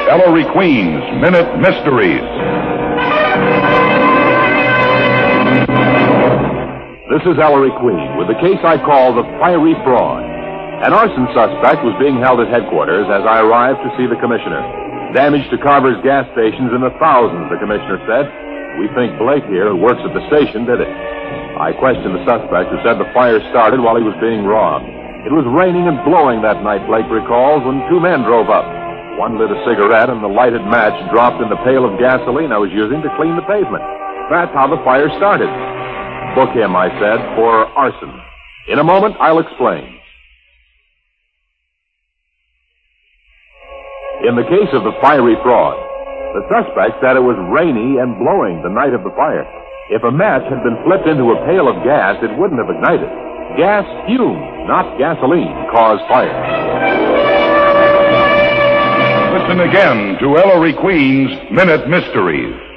Ellery Queen's Minute Mysteries. This is Ellery Queen with the case I call the Fiery Fraud. An arson suspect was being held at headquarters as I arrived to see the commissioner. Damage to Carver's gas stations in the thousands, the commissioner said. We think Blake here, who works at the station, did it. I questioned the suspect, who said the fire started while he was being robbed. It was raining and blowing that night, Blake recalls, when two men drove up. One lit a cigarette and the lighted match dropped in the pail of gasoline I was using to clean the pavement. That's how the fire started. Book him, I said, for arson. In a moment, I'll explain. In the case of the Fiery Fraud, the suspect said it was rainy and blowing the night of the fire. If a match had been flipped into a pail of gas, it wouldn't have ignited. Gas fumes, not gasoline, cause fire. Listen again to Ellery Queen's Minute Mysteries.